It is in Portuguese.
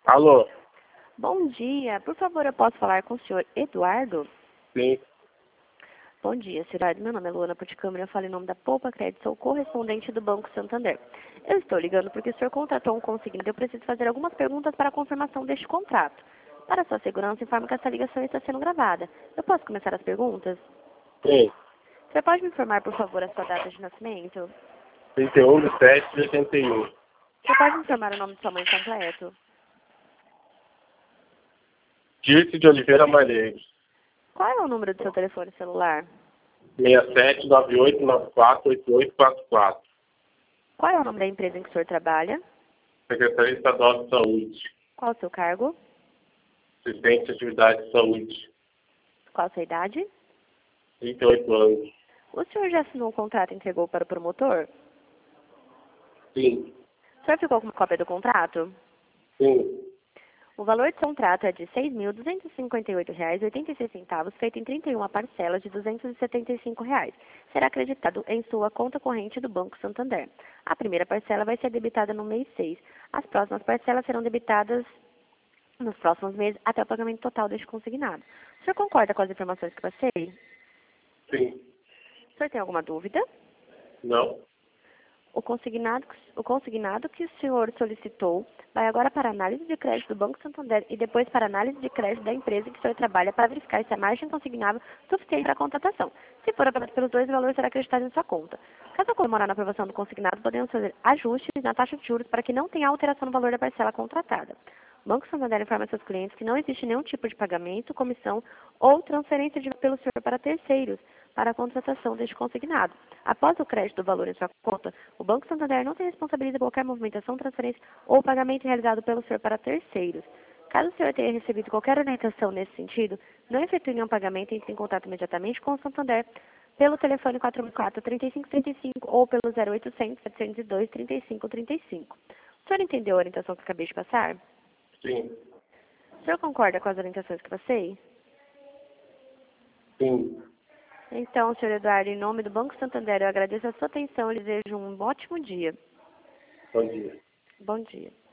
Alô? Bom dia. Por favor, eu posso falar com o senhor Eduardo? Sim. Bom dia, senhor Eduardo. Meu nome é Luana Puticâmara. Eu falo em nome da Poupa Crédito. Sou correspondente do Banco Santander. Eu estou ligando porque o senhor contratou um consignado. Eu preciso fazer algumas perguntas para a confirmação deste contrato. Para sua segurança, informo que essa ligação está sendo gravada. Eu posso começar as perguntas? Sim. Você pode me informar, por favor, a sua data de nascimento? 31/7/81. Você pode me informar o nome de sua mãe completo? Dirce de Oliveira Malheiros. Qual é o número do seu telefone celular? 6798948844. Qual é o nome da empresa em que o senhor trabalha? Secretaria Estadual de Saúde. Qual o seu cargo? Assistente de atividade de saúde. Qual a sua idade? 38 anos. O senhor já assinou o contrato e entregou para o promotor? Sim. O senhor ficou com uma cópia do contrato? Sim. O valor do contrato é de R$ 6.258,86, feito em 31 parcelas de R$ 275. Será acreditado em sua conta corrente do Banco Santander. A primeira parcela vai ser debitada no mês 6. As próximas parcelas serão debitadas nos próximos meses até o pagamento total deste consignado. O senhor concorda com as informações que passei? Sim. O senhor tem alguma dúvida? Não. O consignado que o senhor solicitou vai agora para a análise de crédito do Banco Santander e depois para a análise de crédito da empresa em que o senhor trabalha para verificar se a margem consignável é suficiente para a contratação. Se for aprovado pelos dois, o valor será acreditado em sua conta. Caso comemorar na aprovação do consignado, podemos fazer ajustes na taxa de juros para que não tenha alteração no valor da parcela contratada. O Banco Santander informa seus clientes que não existe nenhum tipo de pagamento, comissão ou transferência de pelo senhor para terceiros para a contratação deste consignado. Após o crédito do valor em sua conta, o Banco Santander não tem responsabilidade por qualquer movimentação, transferência ou pagamento realizado pelo senhor para terceiros. Caso o senhor tenha recebido qualquer orientação nesse sentido, não efetue nenhum pagamento e entre em contato imediatamente com o Santander pelo telefone 414-3535 ou pelo 0800-702-3535. O senhor entendeu a orientação que acabei de passar? Sim. O senhor concorda com as orientações que passei? Sim. Então, senhor Eduardo, em nome do Banco Santander, eu agradeço a sua atenção e desejo um ótimo dia. Bom dia. Bom dia.